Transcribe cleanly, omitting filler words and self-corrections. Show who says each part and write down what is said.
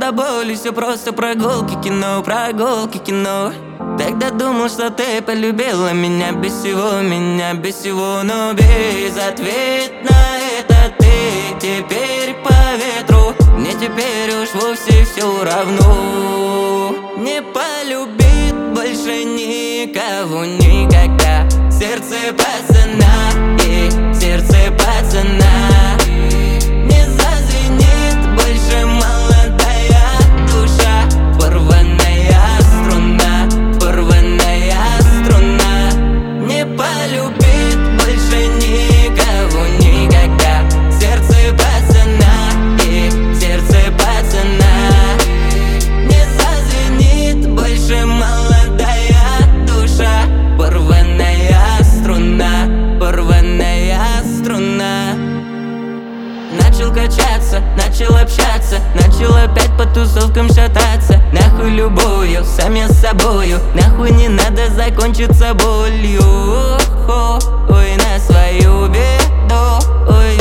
Speaker 1: до боли, все просто прогулки, кино, прогулки, кино. Тогда думал, что ты полюбила меня без всего, но безответно это ты. Теперь по ветру, мне теперь уж вовсе все равно. Не полюбит больше никого никогда. Сердце пацана, сердце пацана. Не зазвенит больше молодая душа. Порванная струна, порванная струна. Не полюбит больше никого никогда. Сердце пацана, сердце пацана. Не зазвенит больше молодая душа. Порванная струна, порванная струна. Начал качаться, начал общаться, начал опять по тусовкам шататься. Нахуй любую, сам я с собою. Нахуй не надо закончиться болью. Ой, на свою беду. Ой,